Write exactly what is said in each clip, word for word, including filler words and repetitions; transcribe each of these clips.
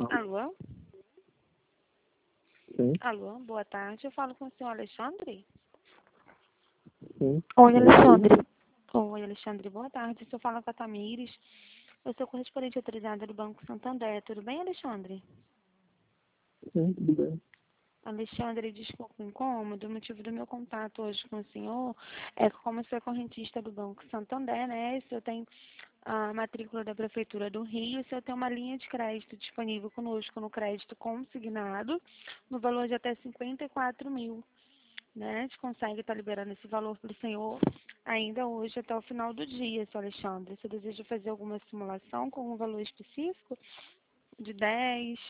Alô? Sim, Alô, boa tarde. Eu falo com o senhor Alexandre? sim. Oi, Alexandre. Oi, Alexandre, boa tarde. O senhor fala com a Tamires. Eu sou correspondente autorizada do Banco Santander. Tudo bem, Alexandre? Sim, tudo bem. Alexandre, desculpa o incômodo. O motivo do meu contato hoje com o senhor é que, como eu sou correntista do Banco Santander, né? O senhor tem a matrícula da Prefeitura do Rio, o senhor tem uma linha de crédito disponível conosco no crédito consignado, no valor de até cinquenta e quatro mil. Né? A gente consegue estar liberando esse valor para o senhor ainda hoje até o final do dia, seu Alexandre. Você deseja fazer alguma simulação com um valor específico de dez?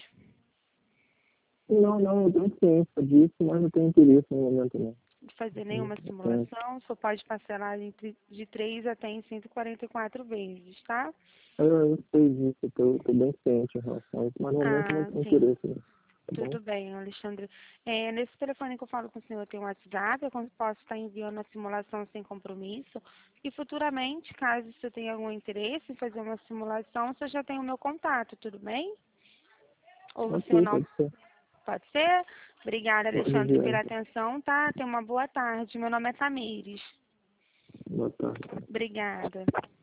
Não, não, eu tenho ciência disso, mas não tenho interesse no momento, não. De fazer Não nenhuma tenho. simulação, só pode parcelar entre, de três até em cento e quarenta e quatro vezes, tá? Eu, eu sei disso, eu tô, tô bem ciente em relação a isso, mas no momento eu não Ah, tenho sim. interesse, né? Tá bom? Tudo bem, Alexandre. É, nesse telefone que eu falo com o senhor tem um WhatsApp, eu posso estar enviando a simulação sem compromisso. E futuramente, caso você tenha algum interesse em fazer uma simulação, você já tem o meu contato, tudo bem? Ou você Ok, não? pode ser. Pode ser? Obrigada, Pode Alexandre, enviar, pela então. atenção, tá? Tenha uma boa tarde. Meu nome é Tamires. Boa tarde. Obrigada.